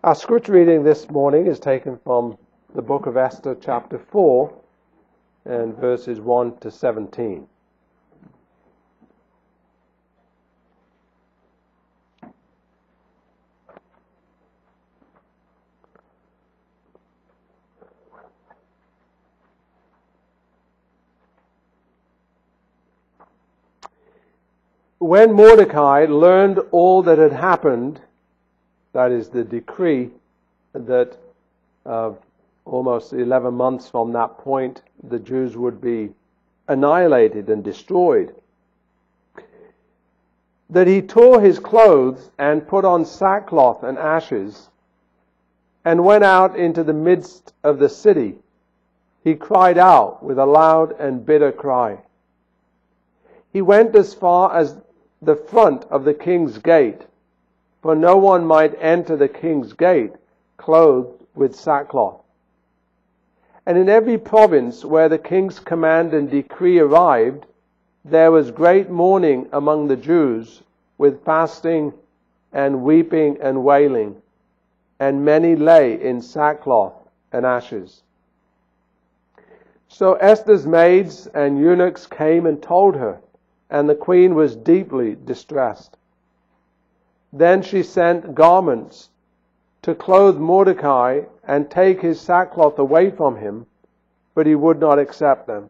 Our scripture reading this morning is taken from the book of Esther, chapter 4, and verses 1 to 17. When Mordecai learned all that had happened, that is the decree that almost 11 months from that point the Jews would be annihilated and destroyed, that he tore his clothes and put on sackcloth and ashes and went out into the midst of the city. He cried out with a loud and bitter cry. He went as far as the front of the king's gate, for no one might enter the king's gate clothed with sackcloth. And in every province where the king's command and decree arrived, there was great mourning among the Jews, with fasting and weeping and wailing, and many lay in sackcloth and ashes. So Esther's maids and eunuchs came and told her, and the queen was deeply distressed. Then she sent garments to clothe Mordecai and take his sackcloth away from him, but he would not accept them.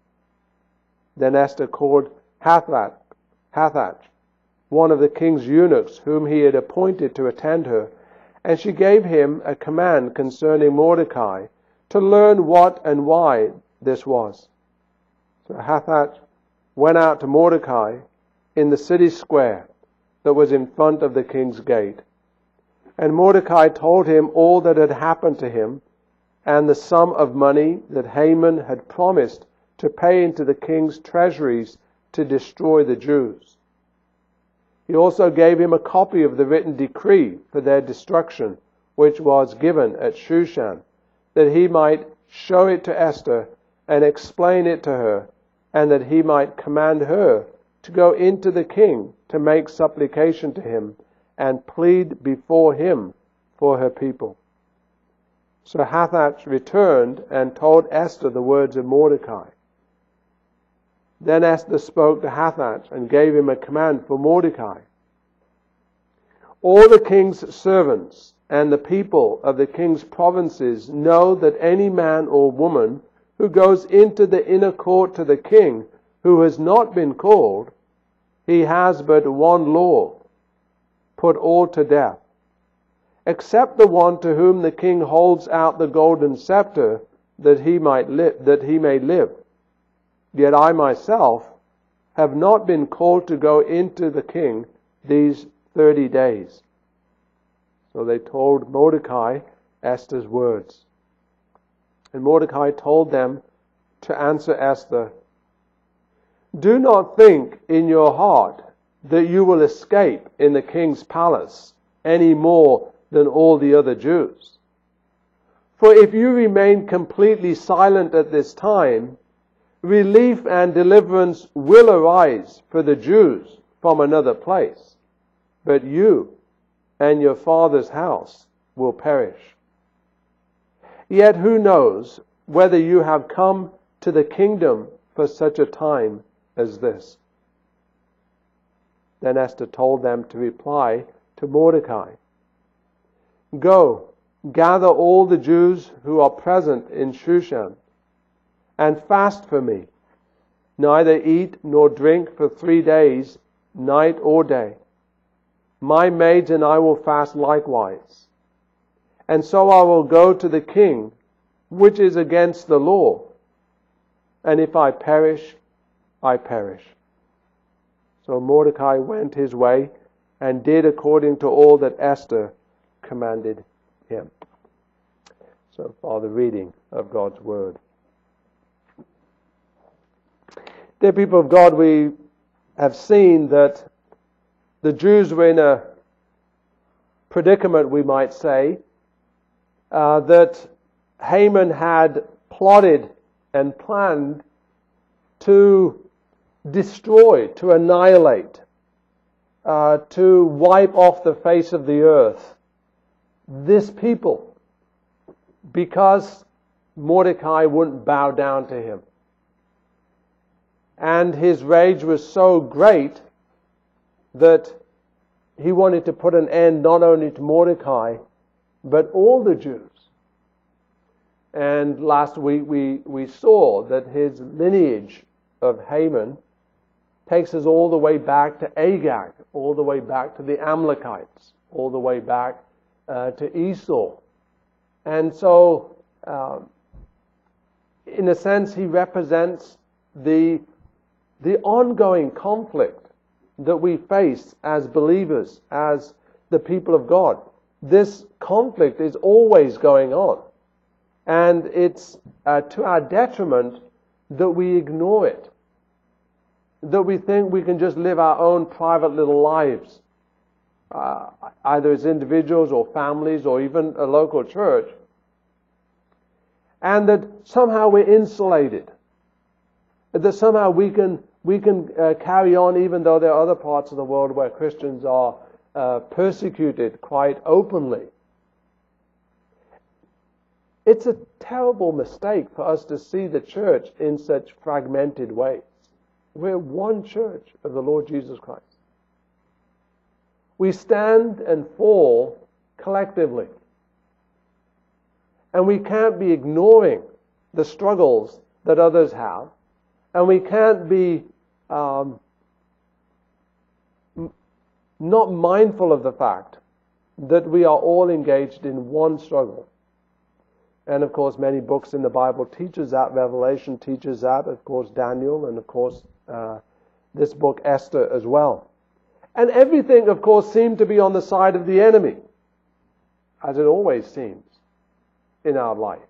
Then Esther called Hathach, one of the king's eunuchs, whom he had appointed to attend her, and she gave him a command concerning Mordecai, to learn what and why this was. So Hathach went out to Mordecai in the city square that was in front of the king's gate. And Mordecai told him all that had happened to him, and the sum of money that Haman had promised to pay into the king's treasuries to destroy the Jews. He also gave him a copy of the written decree for their destruction, which was given at Shushan, that he might show it to Esther and explain it to her, and that he might command her to go into the king to make supplication to him and plead before him for her people. So Hathach returned and told Esther the words of Mordecai. Then Esther spoke to Hathach and gave him a command for Mordecai. All the king's servants and the people of the king's provinces know that any man or woman who goes into the inner court to the king who has not been called, he has but one law: put all to death, except the one to whom the king holds out the golden scepter, that he may live. Yet I myself have not been called to go into the king these 30 days. So they told Mordecai Esther's words. And Mordecai told them to answer Esther, "Do not think in your heart that you will escape in the king's palace any more than all the other Jews. For if you remain completely silent at this time, relief and deliverance will arise for the Jews from another place, but you and your father's house will perish. Yet who knows whether you have come to the kingdom for such a time as this?" Then Esther told them to reply to Mordecai, "Go, gather all the Jews who are present in Shushan, and fast for me. Neither eat nor drink for 3 days, night or day. My maids and I will fast likewise. And so I will go to the king, which is against the law. And if I perish, I perish." So Mordecai went his way and did according to all that Esther commanded him. So far the reading of God's word. Dear people of God, we have seen that the Jews were in a predicament, we might say, that Haman had plotted and planned to destroy, to annihilate, to wipe off the face of the earth this people because Mordecai wouldn't bow down to him. And his rage was so great that he wanted to put an end not only to Mordecai, but all the Jews. And last week we saw that his lineage of Haman takes us all the way back to Agag, all the way back to the Amalekites, all the way back to Esau. And so, in a sense, he represents the ongoing conflict that we face as believers, as the people of God. This conflict is always going on. And it's to our detriment that we ignore it. That we think we can just live our own private little lives, either as individuals or families or even a local church, and that somehow we're insulated. That somehow we can carry on even though there are other parts of the world where Christians are persecuted quite openly. It's a terrible mistake for us to see the church in such fragmented ways. We're one church of the Lord Jesus Christ. We stand and fall collectively. And we can't be ignoring the struggles that others have. And we can't be not mindful of the fact that we are all engaged in one struggle. And of course, many books in the Bible teaches that. Revelation teaches that. Of course, Daniel, and of course, this book, Esther, as well. And everything, of course, seemed to be on the side of the enemy, as it always seems in our life.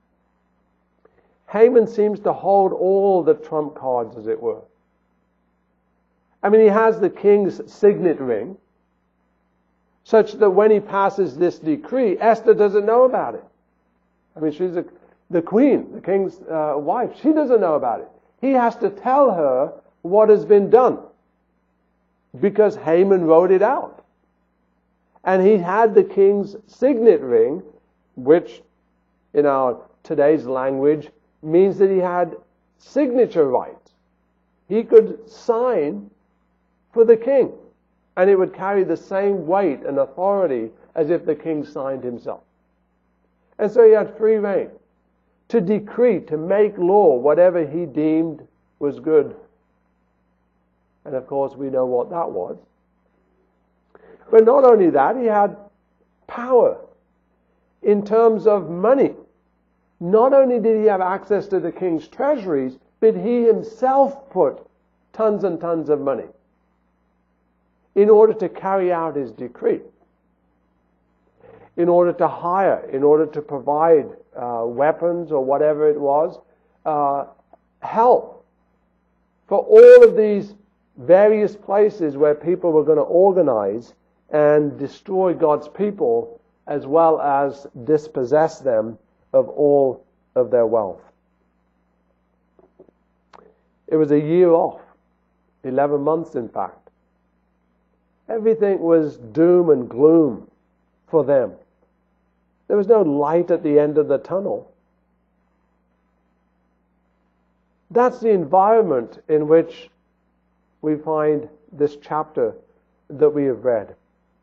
Haman seems to hold all the trump cards, as it were. I mean, he has the king's signet ring, such that when he passes this decree, Esther doesn't know about it. I mean, she's the queen, the king's wife. She doesn't know about it. He has to tell her what has been done, because Haman wrote it out. And he had the king's signet ring, which in our today's language means that he had signature rights. He could sign for the king, and it would carry the same weight and authority as if the king signed himself. And so he had free rein to decree, to make law whatever he deemed was good. And of course we know what that was. But not only that, he had power in terms of money. Not only did he have access to the king's treasuries, but he himself put tons and tons of money in order to carry out his decree, in order to hire, in order to provide weapons or whatever it was, help for all of these various places where people were going to organize and destroy God's people, as well as dispossess them of all of their wealth. It was a year off, 11 months in fact. Everything was doom and gloom for them. There was no light at the end of the tunnel. That's the environment in which we find this chapter that we have read.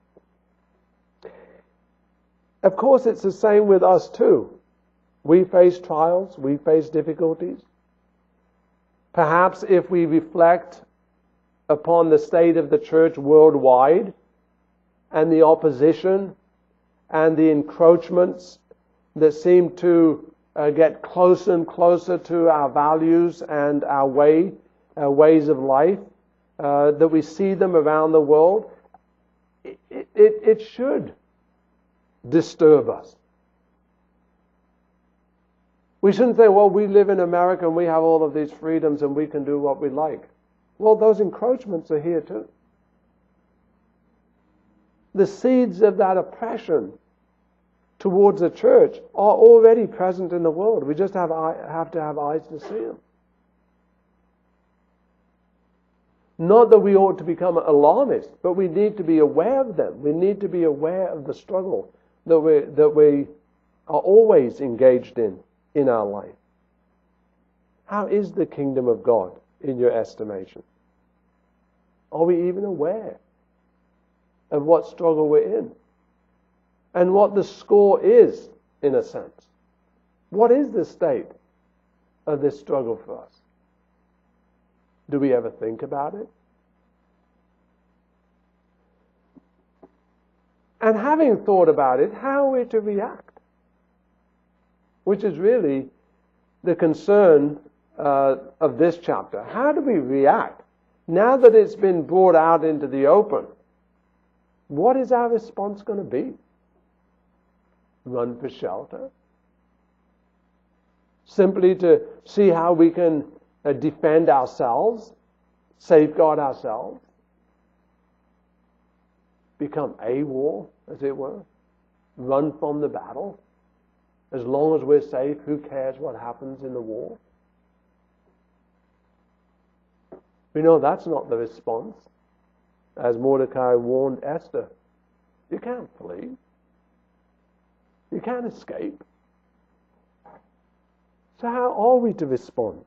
Of course, it's the same with us too. We face trials, we face difficulties. Perhaps if we reflect upon the state of the church worldwide and the opposition and the encroachments that seem to get closer and closer to our values and our ways of life, that we see them around the world, it should disturb us. We shouldn't say, well, we live in America and we have all of these freedoms and we can do what we like. Well, those encroachments are here too. The seeds of that oppression towards the church are already present in the world. We just have to have eyes to see them. Not that we ought to become alarmist, but we need to be aware of them. We need to be aware of the struggle that we are always engaged in our life? How is the kingdom of God in your estimation? Are we even aware of what struggle we're in? And what the score is, in a sense? What is the state of this struggle for us? Do we ever think about it? And having thought about it, how are we to react? Which is really the concern of this chapter. How do we react? Now that it's been brought out into the open, what is our response going to be? Run for shelter? Simply to see how we can defend ourselves, safeguard ourselves? Become AWOL, as it were? Run from the battle? As long as we're safe, who cares what happens in the war? We know that's not the response. As Mordecai warned Esther, you can't flee. You can't escape. So how are we to respond?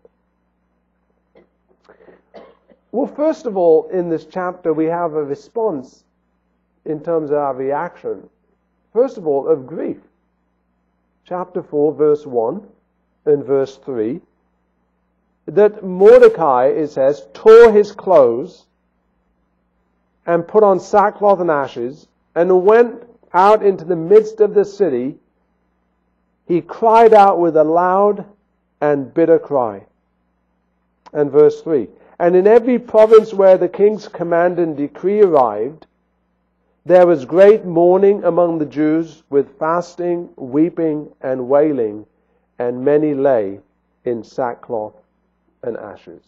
Well, first of all, in this chapter, we have a response in terms of our reaction. First of all, of grief. Chapter 4, verse 1 and verse 3. That Mordecai, it says, tore his clothes and put on sackcloth and ashes and went out into the midst of the city. He cried out with a loud and bitter cry. And verse 3. And in every province where the king's command and decree arrived, there was great mourning among the Jews with fasting, weeping, and wailing, and many lay in sackcloth and ashes.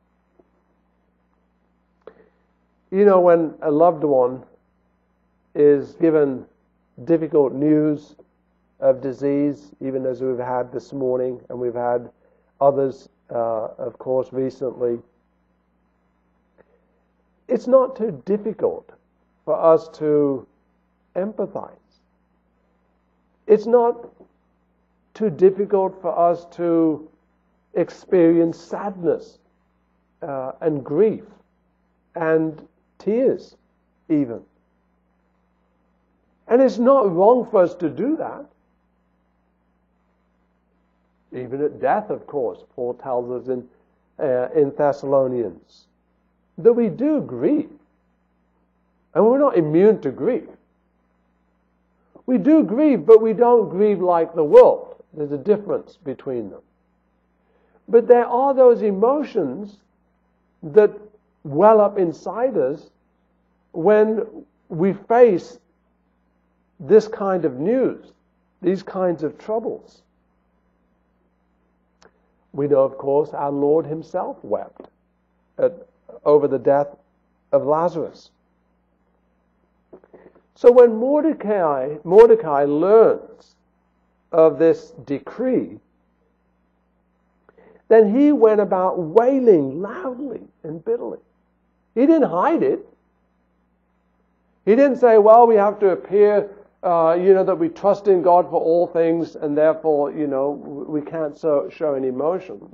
You know, when a loved one is given difficult news of disease, even as we've had this morning, and we've had others, of course, recently, it's not too difficult for us to empathize. It's not too difficult for us to experience sadness and grief and tears even. And it's not wrong for us to do that. Even at death, of course, Paul tells us in Thessalonians that we do grieve. And we're not immune to grief. We do grieve, but we don't grieve like the world. There's a difference between them. But there are those emotions that well up inside us when we face this kind of news, these kinds of troubles. We know, of course, our Lord himself wept over the death of Lazarus. So when Mordecai learns of this decree, then he went about wailing loudly and bitterly. He didn't hide it. He didn't say, well, we have to appear, that we trust in God for all things, and therefore, we can't show any emotions.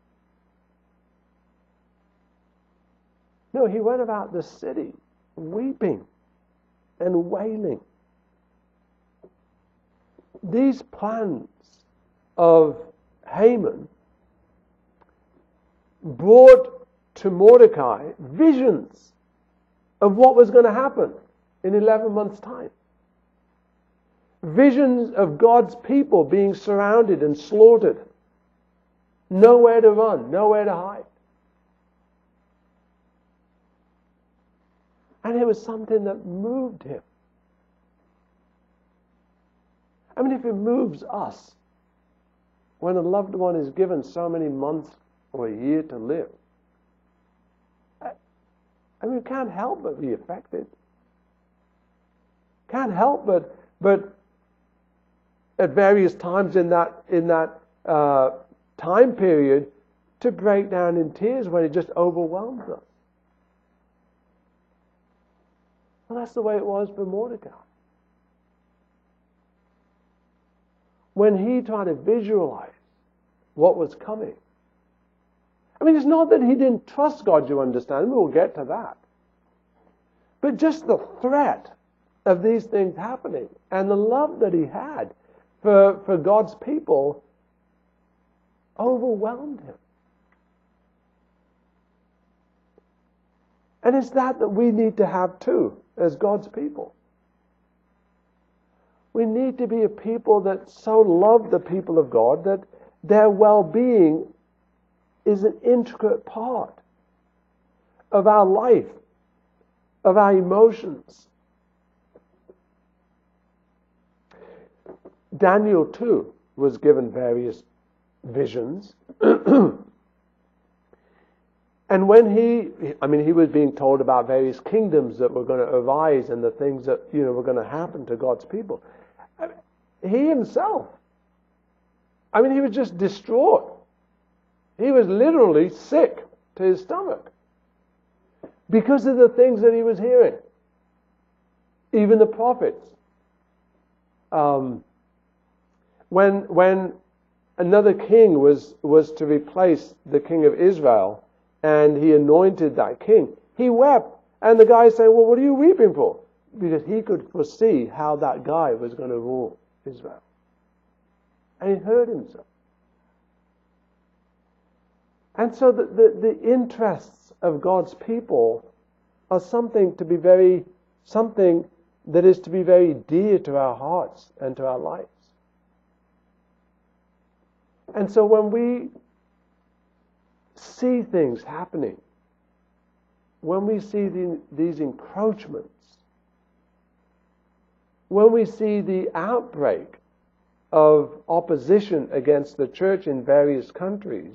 No, he went about the city weeping and wailing. These plans of Haman brought to Mordecai visions of what was going to happen in 11 months' time. Visions of God's people being surrounded and slaughtered. Nowhere to run, nowhere to hide. And it was something that moved him. I mean, if it moves us, when a loved one is given so many months or a year to live, I mean, we can't help but be affected. Can't help but at various times in that time period to break down in tears when it just overwhelms us. Well, that's the way it was for Mordecai. when he tried to visualize what was coming. I mean, it's not that he didn't trust God, you understand. We'll get to that. But just the threat of these things happening and the love that he had for God's people overwhelmed him. And it's that we need to have too, as God's people. We need to be a people that so love the people of God that their well-being is an intricate part of our life, of our emotions. Daniel too was given various visions. And when he was being told about various kingdoms that were going to arise and the things that, were going to happen to God's people. He himself, he was just distraught. He was literally sick to his stomach because of the things that he was hearing. Even the prophets. When another king was to replace the king of Israel, and he anointed that king, he wept. And the guy saying, well, what are you weeping for? Because he could foresee how that guy was going to rule Israel. And he hurt himself. And so the interests of God's people are something that is to be very dear to our hearts and to our lives. And so when we see things happening, when we see these encroachments, when we see the outbreak of opposition against the church in various countries,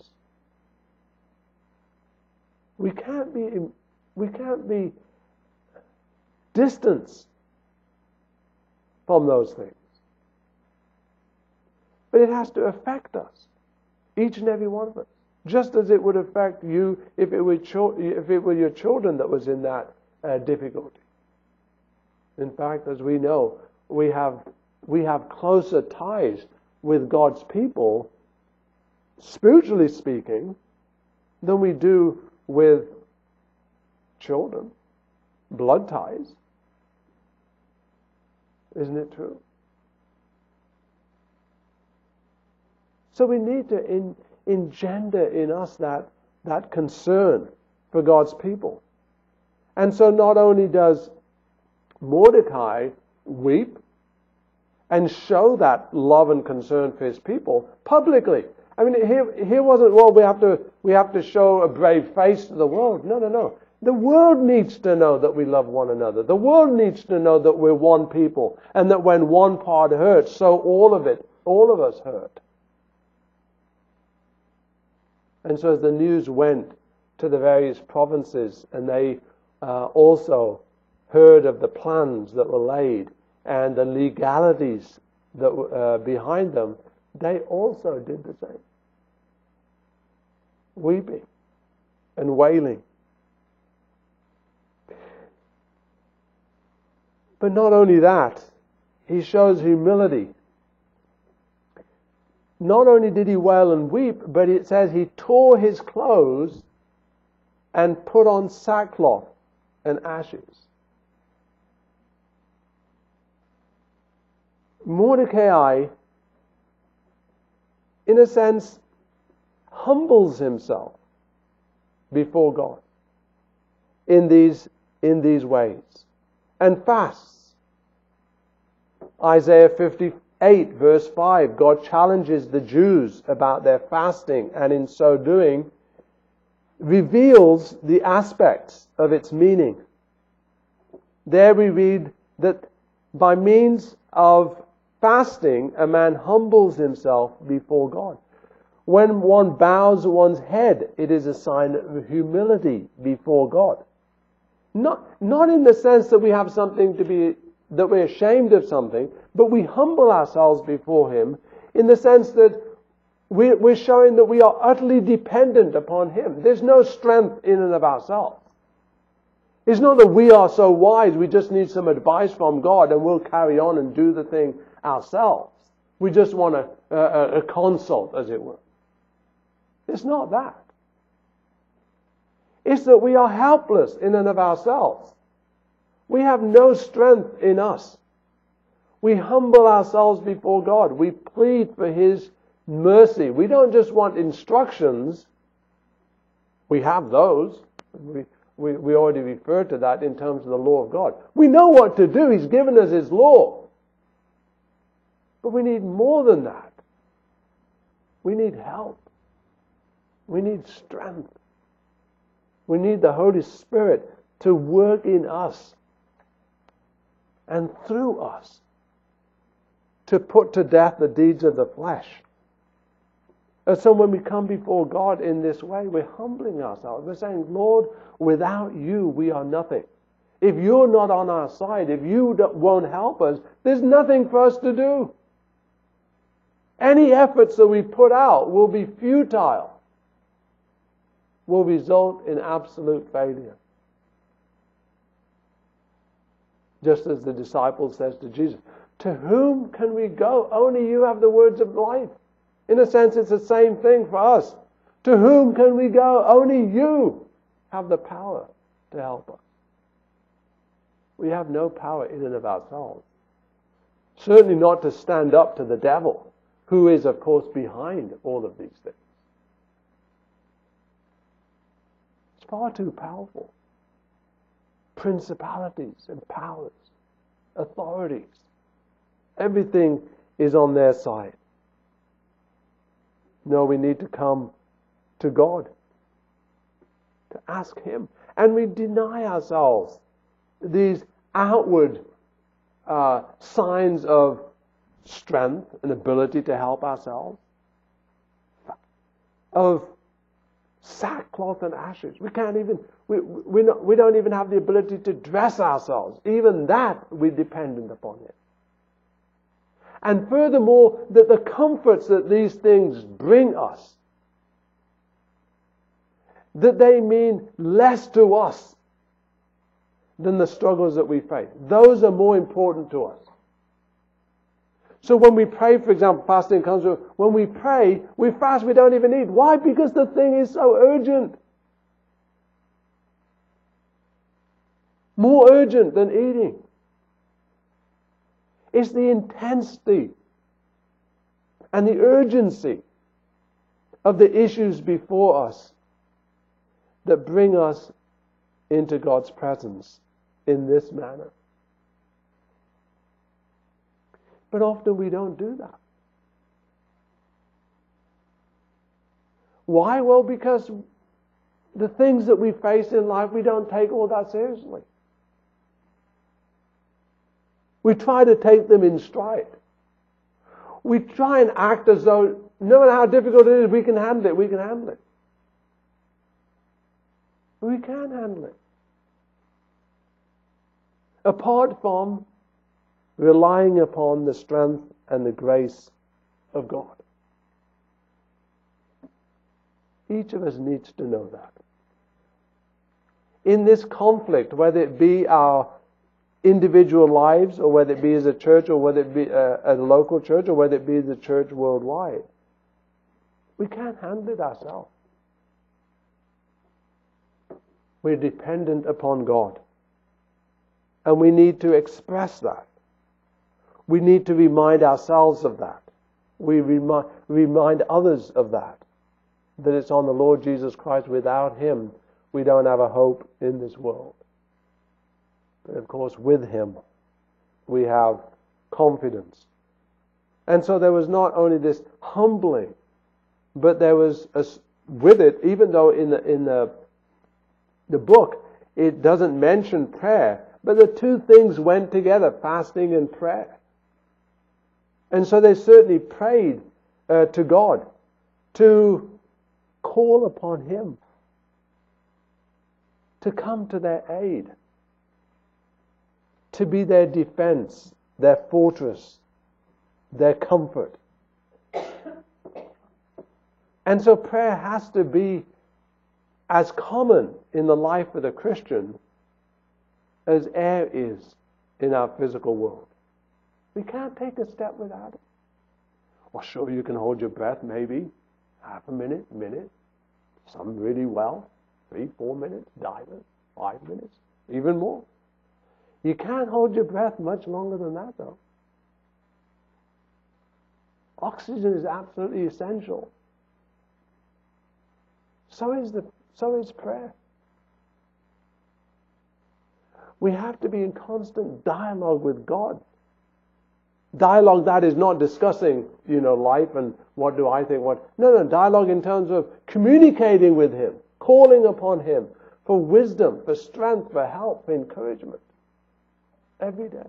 we can't be distanced from those things. But it has to affect us, each and every one of us, just as it would affect you if it were your children that was in that difficulty. In fact, as we know, we have closer ties with God's people, spiritually speaking, than we do with children. Blood ties. Isn't it true? So we need to engender in us that concern for God's people. And so not only does Mordecai weep and show that love and concern for his people publicly. Here wasn't, well, we have to show a brave face to the world. No. The world needs to know that we love one another. The world needs to know that we're one people, and that when one part hurts, so all of us hurt. And so as the news went to the various provinces, and they also heard of the plans that were laid and the legalities that were behind them, they also did the same. Weeping and wailing. But not only that, he shows humility. Not only did he wail and weep, but it says he tore his clothes and put on sackcloth and ashes. Mordecai, in a sense, humbles himself before God in these ways and fasts. Isaiah 58 verse 5, God challenges the Jews about their fasting, and in so doing reveals the aspects of its meaning. There we read that by means of fasting, a man humbles himself before God. When one bows one's head, it is a sign of humility before God. Not in the sense that we have something that we're ashamed of something, but we humble ourselves before Him in the sense that we're showing that we are utterly dependent upon Him. There's no strength in and of ourselves. It's not that we are so wise, we just need some advice from God and we'll carry on and do the thing ourselves. We just want a consult, as it were. It's not that. It's that we are helpless in and of ourselves. We have no strength in us. We humble ourselves before God. We plead for His mercy. We don't just want instructions. We have those. We already referred to that in terms of the law of God. We know what to do. He's given us His law. But we need more than that. We need help. We need strength. We need the Holy Spirit to work in us and through us to put to death the deeds of the flesh. And so when we come before God in this way, we're humbling ourselves. We're saying, Lord, without you, we are nothing. If you're not on our side, if you won't help us, there's nothing for us to do. Any efforts that we put out will be futile, will result in absolute failure. Just as the disciple says to Jesus, to whom can we go? Only you have the words of life. In a sense, it's the same thing for us. To whom can we go? Only you have the power to help us. We have no power in and of ourselves. Certainly not to stand up to the devil, who is, of course, behind all of these things. It's far too powerful. Principalities and powers, authorities, everything is on their side. No, we need to come to God, to ask Him. And we deny ourselves these outward signs of strength and ability to help ourselves, of sackcloth and ashes. We can't even, we don't even have the ability to dress ourselves. Even that we're dependent upon Him. And furthermore, that the comforts that these things bring us, that they mean less to us than the struggles that we face. Those are more important to us. So when we pray, for example, fasting comes to, when we pray, we fast, we don't even eat. Why? Because the thing is so urgent. More urgent than eating. It's the intensity and the urgency of the issues before us that bring us into God's presence in this manner. But often we don't do that. Why? Well, because the things that we face in life, we don't take all that seriously. We try to take them in stride. We try and act as though, no matter how difficult it is, we can handle it, we can handle it. We can handle it. Apart from relying upon the strength and the grace of God. Each of us needs to know that. In this conflict, whether it be our individual lives, or whether it be as a church, or whether it be a local church, or whether it be the church worldwide, we can't handle it ourselves. We're dependent upon God. And we need to express that. We need to remind ourselves of that. We remind others of that. That it's on the Lord Jesus Christ. Without Him, we don't have a hope in this world. But of course, with Him, we have confidence. And so there was not only this humbling, but there was, with it, even though in the book, it doesn't mention prayer, but the two things went together, fasting and prayer. And so they certainly prayed to God to call upon Him, to come to their aid, to be their defense, their fortress, their comfort. And so prayer has to be as common in the life of the Christian as air is in our physical world. We can't take a step without it. Well, sure, you can hold your breath maybe half a minute, some really well, 3-4 minutes, divers, 5 minutes, even more. You can't hold your breath much longer than that, though. Oxygen is absolutely essential. So is prayer. We have to be in constant dialogue with God. Dialogue that is not discussing, life and what do I think, No, dialogue in terms of communicating with Him, calling upon Him for wisdom, for strength, for help, for encouragement. Every day.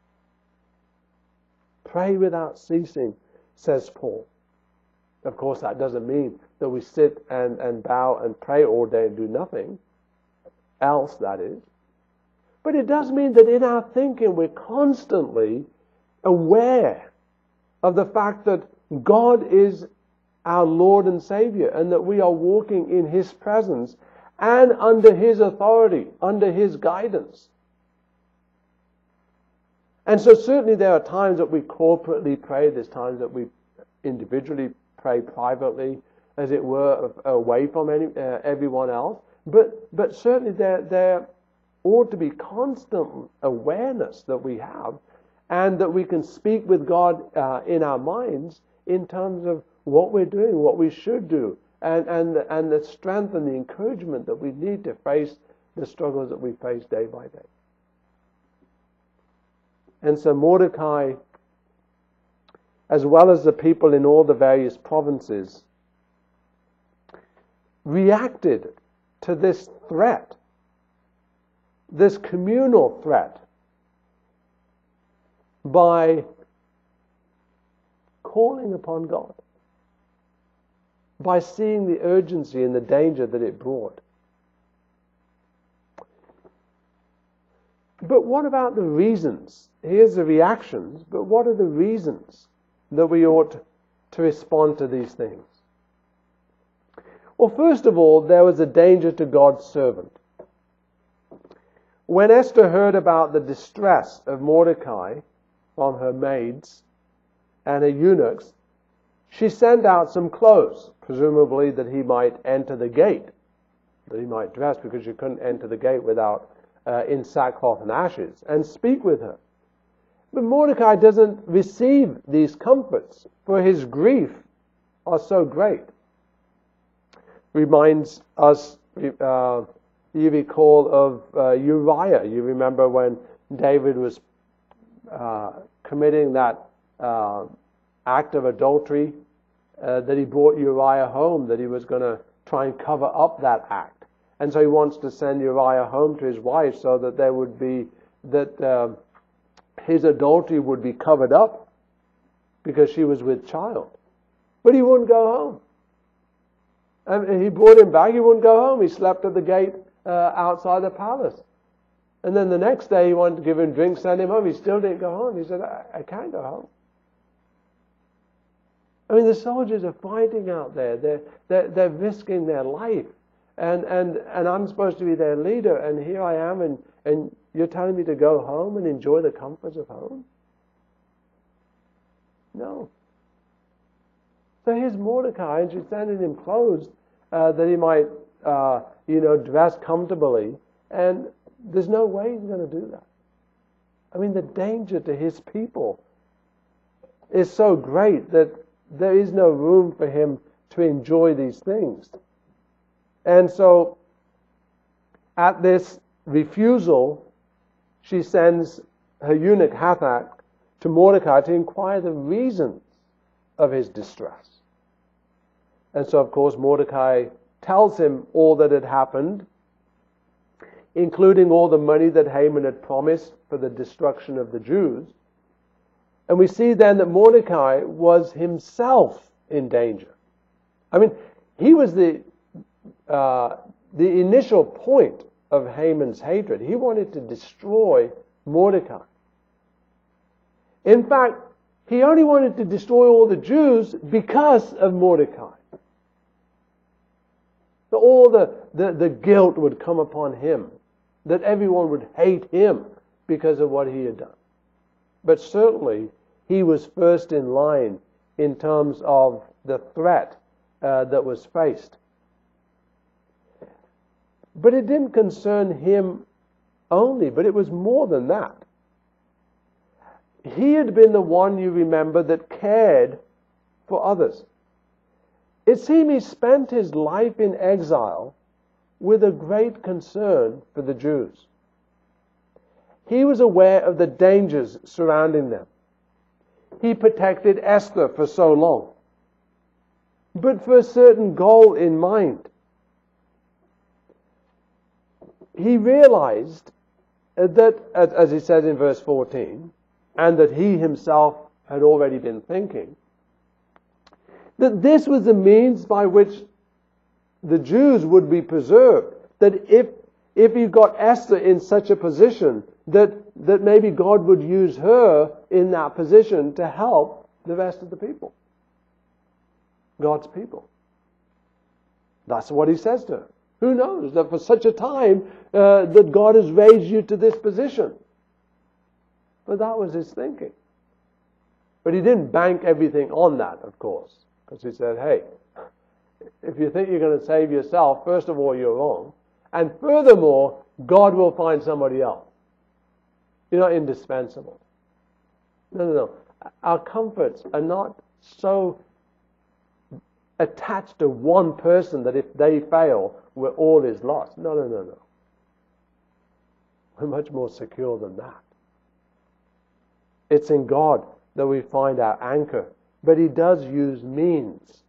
Pray without ceasing, says Paul. Of course, that doesn't mean that we sit and bow and pray all day and do nothing else, that is. But it does mean that in our thinking we're constantly aware of the fact that God is our Lord and Savior and that we are walking in His presence and under His authority, under His guidance. And so certainly there are times that we corporately pray, there's times that we individually pray privately, as it were, away from everyone else. But certainly there ought to be constant awareness that we have, and that we can speak with God in our minds in terms of what we're doing, what we should do, and the strength and the encouragement that we need to face the struggles that we face day by day. And so Mordecai, as well as the people in all the various provinces, reacted to this threat, this communal threat, by calling upon God, by seeing the urgency and the danger that it brought. But what about the reasons? Here's the reactions, but what are the reasons that we ought to respond to these things? Well, first of all, there was a danger to God's servant. When Esther heard about the distress of Mordecai from her maids and her eunuchs, she sent out some clothes, presumably that he might enter the gate, that he might dress, because you couldn't enter the gate without in sackcloth and ashes, and speak with her. But Mordecai doesn't receive these comforts, for his grief are so great. Reminds us, you recall, of Uriah. You remember when David was committing that act of adultery, that he brought Uriah home, that he was going to try and cover up that act. And so he wants to send Uriah home to his wife so that there would be, that his adultery would be covered up because she was with child. But he wouldn't go home. And he brought him back, he wouldn't go home. He slept at the gate outside the palace. And then the next day he wanted to give him drink, send him home. He still didn't go home. He said, I can't go home. I mean, the soldiers are fighting out there. They're risking their life. And I'm supposed to be their leader, and here I am, and you're telling me to go home and enjoy the comforts of home? No. So here's Mordecai, and she's sending him clothes that he might, dress comfortably, and there's no way he's going to do that. I mean, the danger to his people is so great that there is no room for him to enjoy these things. And so, at this refusal, she sends her eunuch Hathach to Mordecai to inquire the reasons of his distress. And so, of course, Mordecai tells him all that had happened, including all the money that Haman had promised for the destruction of the Jews. And we see then that Mordecai was himself in danger. I mean, he was the initial point of Haman's hatred. He wanted to destroy Mordecai. In fact, he only wanted to destroy all the Jews because of Mordecai. So all the guilt would come upon him, that everyone would hate him because of what he had done. But certainly, he was first in line in terms of the threat that was faced. But it didn't concern him only, but it was more than that. He had been the one, you remember, that cared for others. It seemed he spent his life in exile with a great concern for the Jews. He was aware of the dangers surrounding them. He protected Esther for so long, but for a certain goal in mind. He realized that, as he says in verse 14, and that he himself had already been thinking, that this was the means by which the Jews would be preserved. That if you got Esther in such a position, that maybe God would use her in that position to help the rest of the people. God's people. That's what he says to her. Who knows that for such a time that God has raised you to this position. But that was his thinking. But he didn't bank everything on that, of course. Because he said, hey, if you think you're going to save yourself, first of all, you're wrong. And furthermore, God will find somebody else. You're not indispensable. No. Our comforts are not so attached to one person that if they fail, all is lost. No. We're much more secure than that. It's in God that we find our anchor. But he does use means.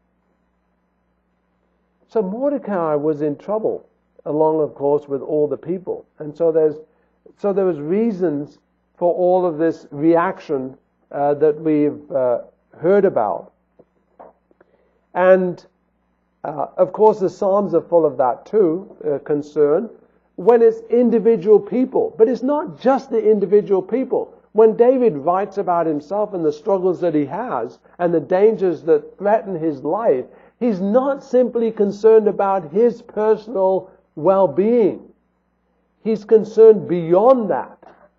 So Mordecai was in trouble, along, of course, with all the people. And so there was reasons for all of this reaction that we've heard about. And, of course, the Psalms are full of that too, concern, when it's individual people. But it's not just the individual people. When David writes about himself and the struggles that he has and the dangers that threaten his life, he's not simply concerned about his personal well-being. He's concerned beyond that.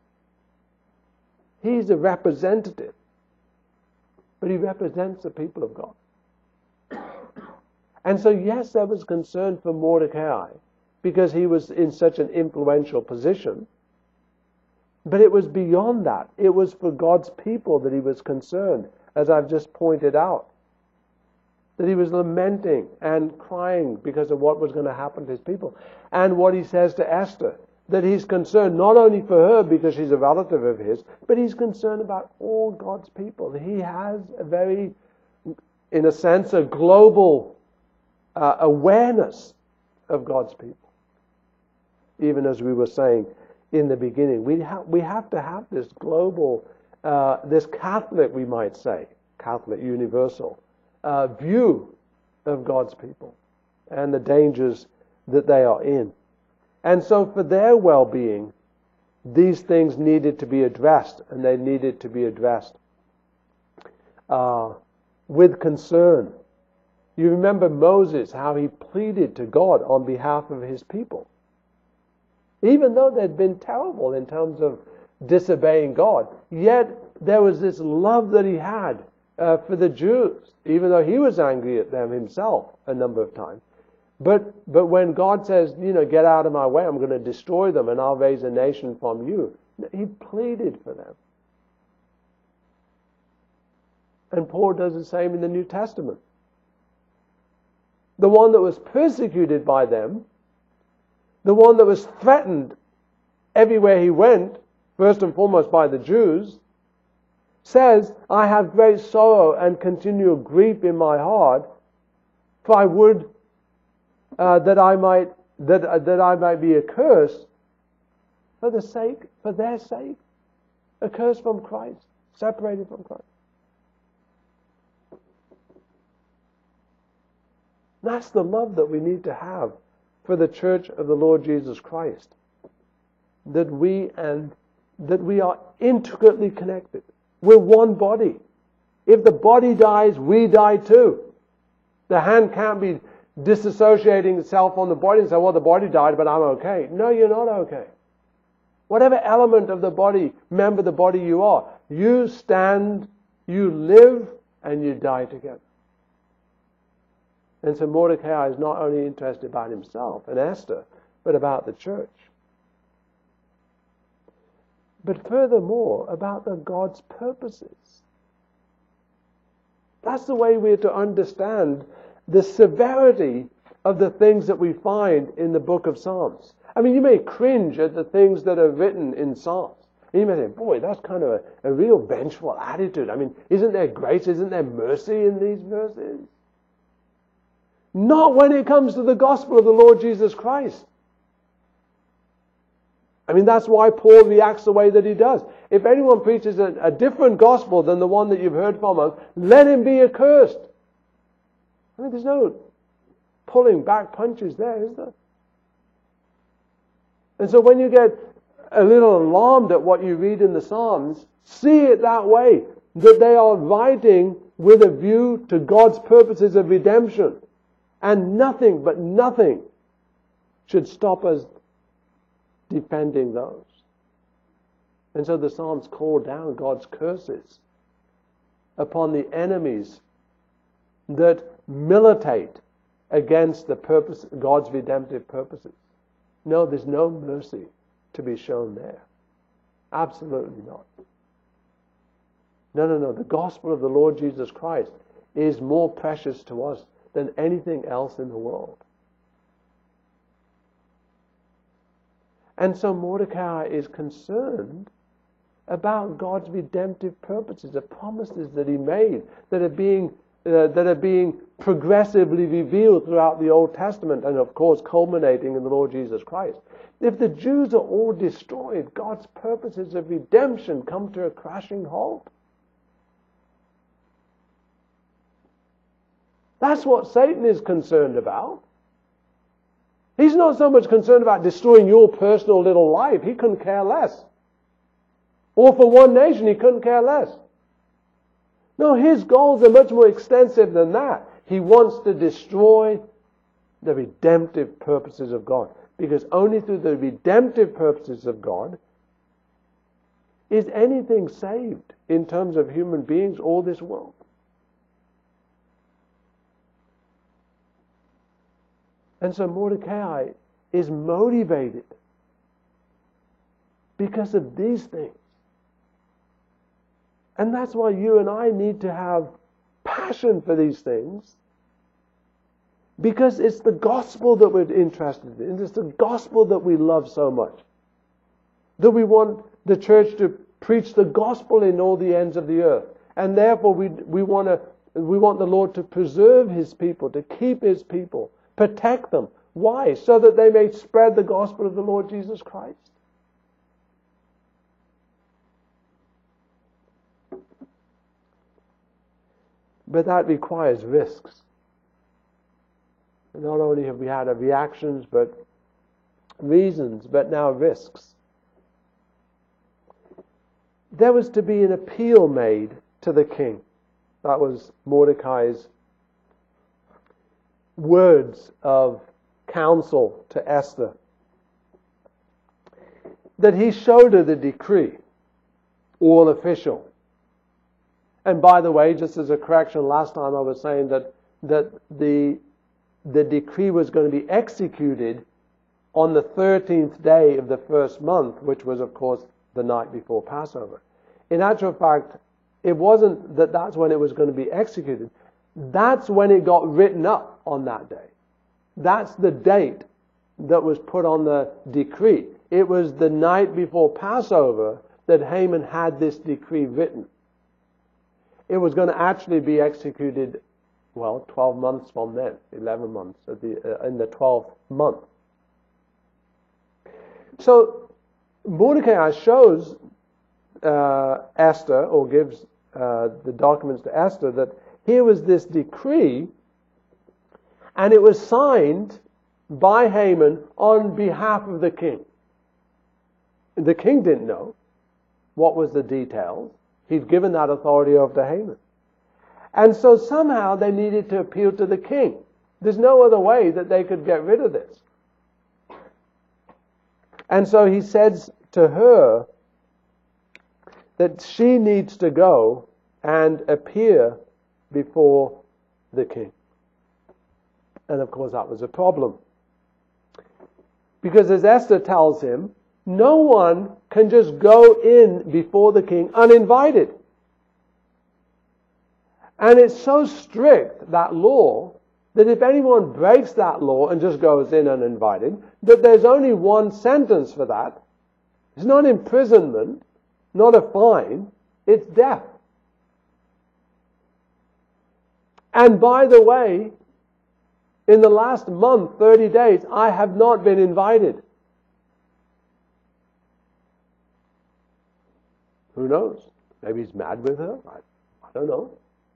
He's a representative, but he represents the people of God. And so, yes, there was concern for Mordecai because he was in such an influential position. But it was beyond that. It was for God's people that he was concerned, as I've just pointed out. That he was lamenting and crying because of what was going to happen to his people. And what he says to Esther, that he's concerned not only for her because she's a relative of his, but he's concerned about all God's people. He has a very, in a sense, a global awareness of God's people. Even as we were saying in the beginning, we have to have this global, this Catholic, we might say, Catholic universal view of God's people and the dangers that they are in. And so for their well-being, these things needed to be addressed, and they needed to be addressed with concern. You remember Moses, how he pleaded to God on behalf of his people. Even though they'd been terrible in terms of disobeying God, yet there was this love that he had for the Jews, even though he was angry at them himself a number of times. But when God says, get out of my way, I'm going to destroy them and I'll raise a nation from you, he pleaded for them. And Paul does the same in the New Testament. The one that was persecuted by them, the one that was threatened everywhere he went, first and foremost by the Jews, says, I have great sorrow and continual grief in my heart, for I would that I might be accursed for their sake, accursed from Christ, separated from Christ. That's the love that we need to have for the church of the Lord Jesus Christ. That we are intricately connected. We're one body. If the body dies, we die too. The hand can't be disassociating itself on the body and say, well, the body died, but I'm okay. No, you're not okay. Whatever element of the body, member of the body you are, you stand, you live, and you die together. And so Mordecai is not only interested about himself and Esther, but about the church. But furthermore, about God's purposes. That's the way we're to understand the severity of the things that we find in the book of Psalms. I mean, you may cringe at the things that are written in Psalms. And you may say, boy, that's kind of a real vengeful attitude. I mean, isn't there grace, isn't there mercy in these verses? Not when it comes to the gospel of the Lord Jesus Christ. I mean, that's why Paul reacts the way that he does. If anyone preaches a different gospel than the one that you've heard from us, let him be accursed. I mean, there's no pulling back punches there, is there? And so when you get a little alarmed at what you read in the Psalms, see it that way, that they are writing with a view to God's purposes of redemption. And nothing but nothing should stop us defending those. And so the Psalms call down God's curses upon the enemies that militate against the purpose, God's redemptive purposes. No, there's no mercy to be shown there. Absolutely not. No. The gospel of the Lord Jesus Christ is more precious to us than anything else in the world. And so Mordecai is concerned about God's redemptive purposes, the promises that he made that are being progressively revealed throughout the Old Testament, and of course culminating in the Lord Jesus Christ. If the Jews are all destroyed, God's purposes of redemption come to a crashing halt. That's what Satan is concerned about. He's not so much concerned about destroying your personal little life. He couldn't care less. Or for one nation, he couldn't care less. No, his goals are much more extensive than that. He wants to destroy the redemptive purposes of God. Because only through the redemptive purposes of God is anything saved in terms of human beings or this world. And so Mordecai is motivated because of these things. And that's why you and I need to have passion for these things, because it's the gospel that we're interested in. It's the gospel that we love so much, that we want the church to preach the gospel in all the ends of the earth. And therefore we want the Lord to preserve his people, to keep his people, protect them. Why? So that they may spread the gospel of the Lord Jesus Christ. But that requires risks. Not only have we had reactions, but reasons, but now risks. There was to be an appeal made to the king. That was Mordecai's words of counsel to Esther. That he showed her the decree, all official. And by the way, just as a correction, last time I was saying that the decree was going to be executed on the 13th day of the first month, which was, of course, the night before Passover. In actual fact, it wasn't that that's when it was going to be executed. That's when it got written up on that day. That's the date that was put on the decree. It was the night before Passover that Haman had this decree written. It was going to actually be executed, 12 months from then, 11 months in the 12th month. So Mordecai shows Esther, or gives the documents to Esther, that here was this decree, and it was signed by Haman on behalf of the king. The king didn't know what was the details. He'd given that authority over to Haman. And so somehow they needed to appeal to the king. There's no other way that they could get rid of this. And so he says to her that she needs to go and appear before the king. And of course that was a problem. Because as Esther tells him, no one can just go in before the king uninvited. And it's so strict, that law, that if anyone breaks that law and just goes in uninvited, that there's only one sentence for that. It's not imprisonment, not a fine, it's death. And by the way, in the last month, 30 days, I have not been invited. Who knows? Maybe he's mad with her. I don't know.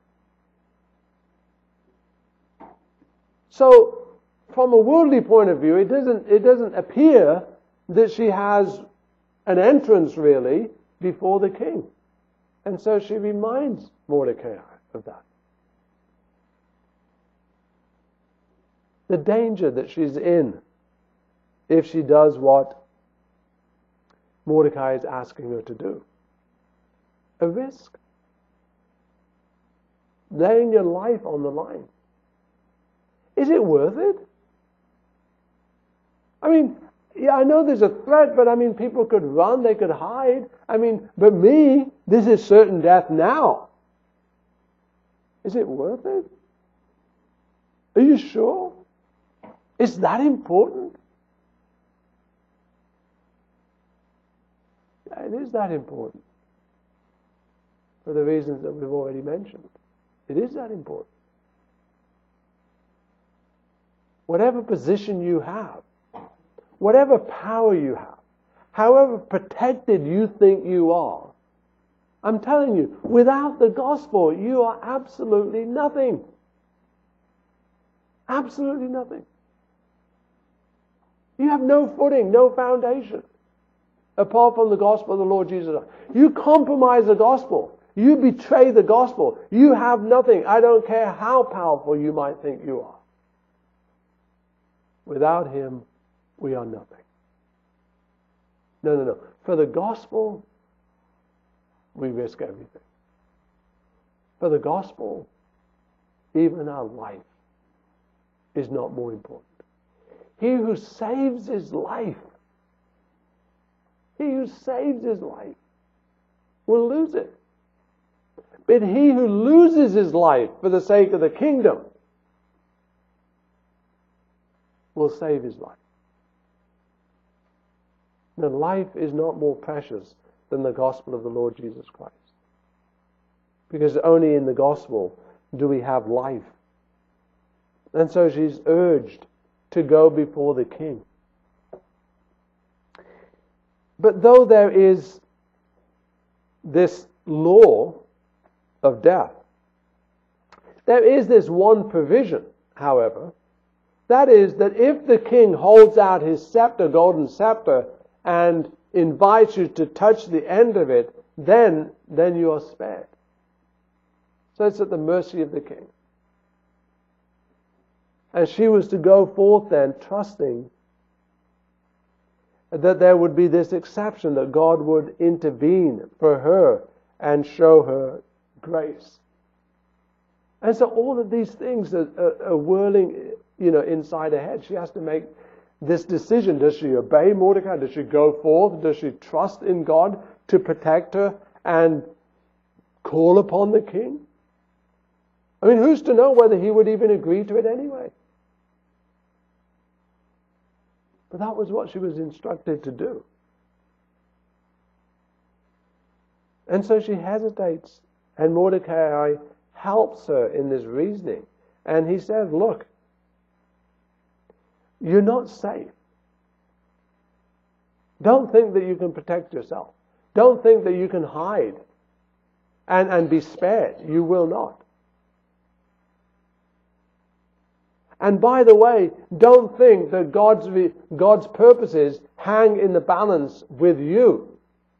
So, from a worldly point of view, it doesn't appear that she has an entrance really before the king. And so she reminds Mordecai of that. The danger that she's in if she does what Mordecai is asking her to do. A risk. Laying your life on the line. Is it worth it? I mean, yeah, I know there's a threat, but I mean, people could run, they could hide. I mean, but me, this is certain death now. Is it worth it? Are you sure? Is that important? Yeah, it is that important. For the reasons that we've already mentioned. It is that important. Whatever position you have, whatever power you have, however protected you think you are, I'm telling you, without the gospel, you are absolutely nothing. Absolutely nothing. You have no footing, no foundation, apart from the gospel of the Lord Jesus. You compromise the gospel. You betray the gospel. You have nothing. I don't care how powerful you might think you are. Without Him, we are nothing. No. For the gospel, we risk everything. For the gospel, even our life is not more important. He who saves his life, will lose it. But he who loses his life for the sake of the kingdom will save his life. Now, life is not more precious than the gospel of the Lord Jesus Christ. Because only in the gospel do we have life. And so she's urged to go before the king. But though there is this law of death, there is this one provision, however. That is that if the king holds out his scepter, golden scepter, and invites you to touch the end of it, then you are spared. So it's at the mercy of the king. And she was to go forth then, trusting that there would be this exception, that God would intervene for her and show her grace. And so all of these things are whirling, inside her head. She has to make this decision. Does she obey Mordecai? Does she go forth? Does she trust in God to protect her and call upon the king? I mean, who's to know whether he would even agree to it anyway? But that was what she was instructed to do. And so she hesitates, and Mordecai helps her in this reasoning. And he says, look, you're not safe. Don't think that you can protect yourself. Don't think that you can hide and be spared. You will not. And by the way, don't think that God's purposes hang in the balance with you.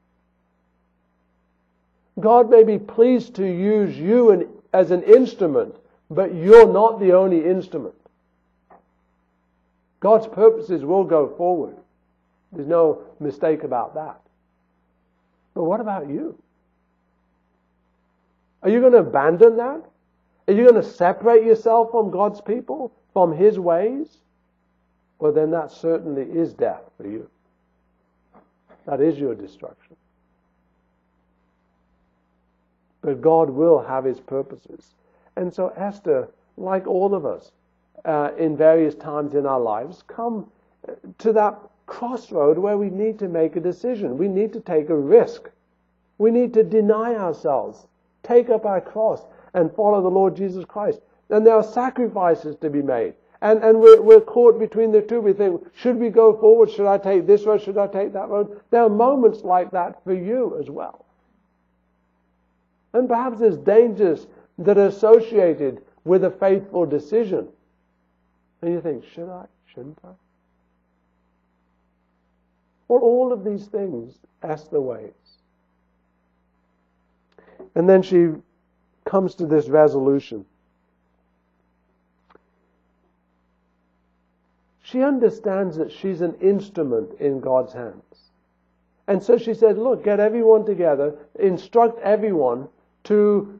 God may be pleased to use you as an instrument, but you're not the only instrument. God's purposes will go forward. There's no mistake about that. But what about you? Are you going to abandon that? Are you going to separate yourself from God's people, from His ways? Well, then that certainly is death for you. That is your destruction. But God will have His purposes. And so Esther, like all of us, in various times in our lives, come to that crossroad where we need to make a decision. We need to take a risk. We need to deny ourselves, take up our cross, and follow the Lord Jesus Christ. And there are sacrifices to be made. And we're caught between the two. We think, should we go forward? Should I take this road? Should I take that road? There are moments like that for you as well. And perhaps there's dangers that are associated with a faithful decision. And you think, should I? Shouldn't I? Well, all of these things Esther weighs. And then she comes to this resolution. She understands that she's an instrument in God's hands. And so she said, look, get everyone together, instruct everyone to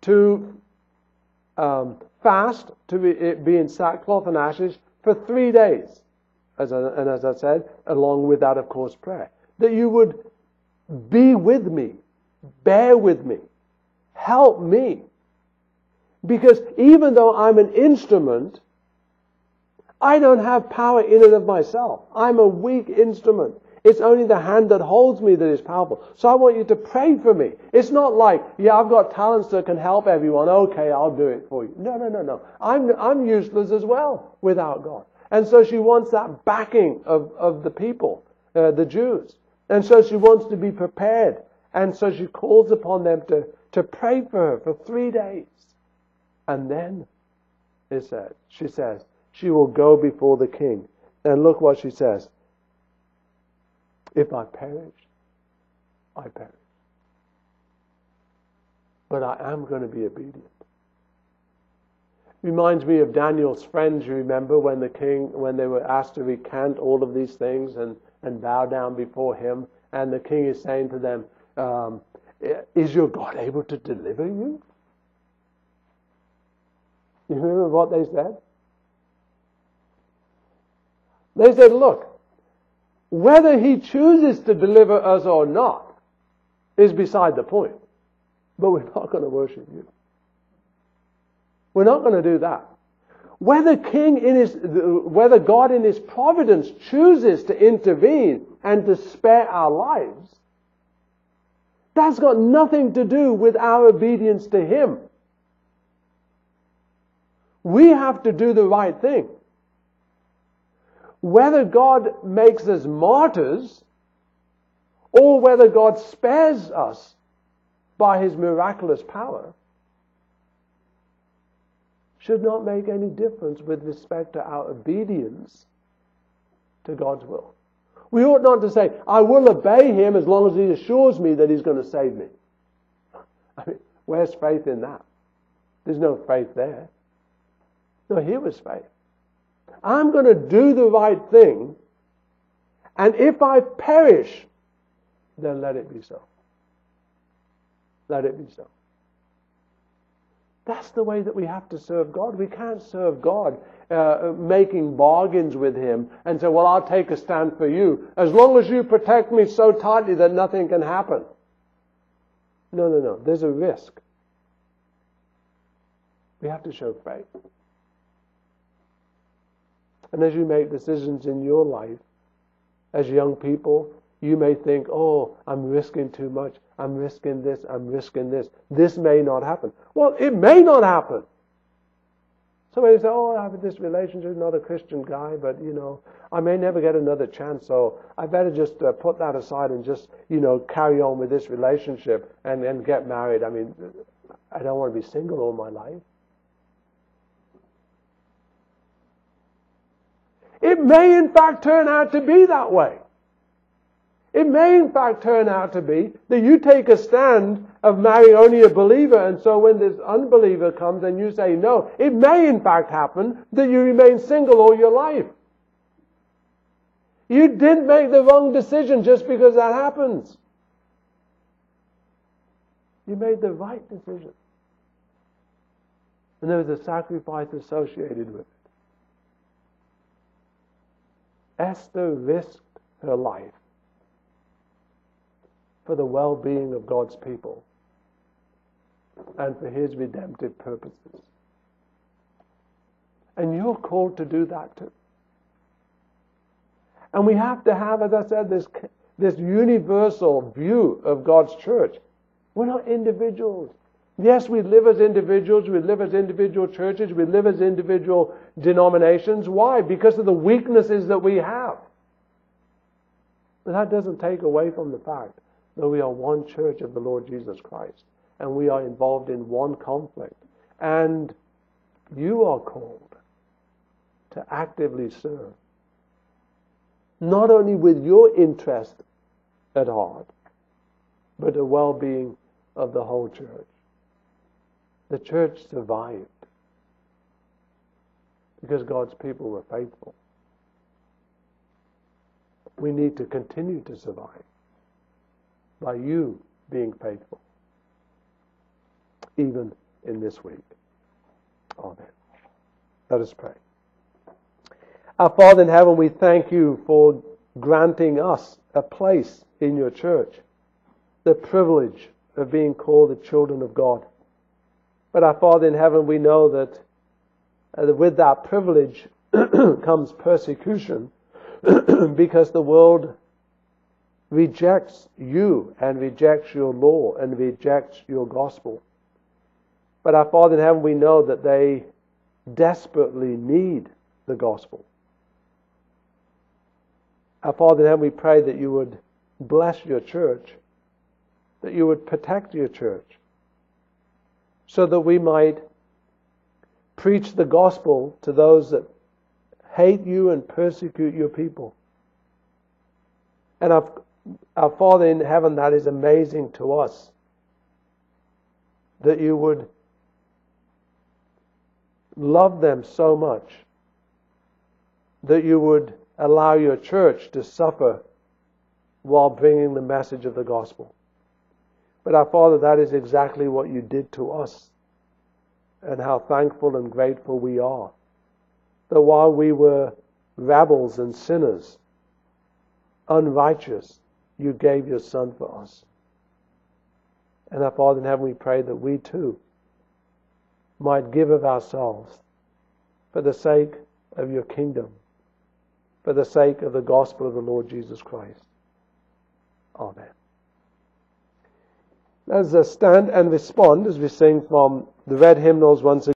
fast, to be in sackcloth and ashes for 3 days. As I said, along with that, of course, prayer. That you would be with me, bear with me, help me. Because even though I'm an instrument, I don't have power in and of myself. I'm a weak instrument. It's only the hand that holds me that is powerful. So I want you to pray for me. It's not like, yeah, I've got talents that can help everyone. Okay, I'll do it for you. No. I'm useless as well without God. And so she wants that backing of the people, the Jews. And so she wants to be prepared. And so she calls upon them to pray for her for 3 days. And then, she says, she will go before the king. And look what she says. If I perish, I perish. But I am going to be obedient. Reminds me of Daniel's friends, you remember, when they were asked to recant all of these things and bow down before him. And the king is saying to them, is your God able to deliver you? You remember what they said? They said, look, whether he chooses to deliver us or not is beside the point. But we're not going to worship you. We're not going to do that. Whether God in His providence chooses to intervene and to spare our lives, that's got nothing to do with our obedience to Him. We have to do the right thing. Whether God makes us martyrs or whether God spares us by His miraculous power should not make any difference with respect to our obedience to God's will. We ought not to say, I will obey Him as long as He assures me that He's going to save me. I mean, where's faith in that? There's no faith there. No, here was faith. I'm going to do the right thing, and if I perish, then let it be so. Let it be so. That's the way that we have to serve God. We can't serve God making bargains with Him and say, well, I'll take a stand for you as long as you protect me so tightly that nothing can happen. No. There's a risk. We have to show faith. And as you make decisions in your life, as young people, you may think, oh, I'm risking too much. I'm risking this. I'm risking this. This may not happen. Well, it may not happen. Somebody say, oh, I have this relationship, not a Christian guy, but, I may never get another chance, so I better just put that aside and just, carry on with this relationship and get married. I mean, I don't want to be single all my life. It may, in fact, turn out to be that way. It may, in fact, turn out to be that you take a stand of marrying only a believer, and so when this unbeliever comes and you say no, it may, in fact, happen that you remain single all your life. You didn't make the wrong decision just because that happens. You made the right decision. And there was a sacrifice associated with it. Esther risked her life for the well-being of God's people and for His redemptive purposes. And you're called to do that too. And we have to have, as I said, this universal view of God's church. We're not individuals. Yes, we live as individuals, we live as individual churches, we live as individual denominations. Why? Because of the weaknesses that we have. But that doesn't take away from the fact that we are one church of the Lord Jesus Christ, and we are involved in one conflict. And you are called to actively serve, not only with your interest at heart, but the well-being of the whole church. The church survived because God's people were faithful. We need to continue to survive by you being faithful, even in this week. Amen. Let us pray. Our Father in heaven, we thank you for granting us a place in your church, the privilege of being called the children of God. But our Father in heaven, we know that with that privilege comes persecution because the world rejects you and rejects your law and rejects your gospel. But our Father in heaven, we know that they desperately need the gospel. Our Father in heaven, we pray that you would bless your church, that you would protect your church, so that we might preach the gospel to those that hate you and persecute your people. And our Father in heaven, that is amazing to us, that you would love them so much, that you would allow your church to suffer while bringing the message of the gospel. But our Father, that is exactly what you did to us. And how thankful and grateful we are. That while we were rebels and sinners, unrighteous, you gave your Son for us. And our Father in heaven, we pray that we too might give of ourselves for the sake of your kingdom, for the sake of the gospel of the Lord Jesus Christ. Amen. Let's stand and respond as we sing from the red hymnals once again.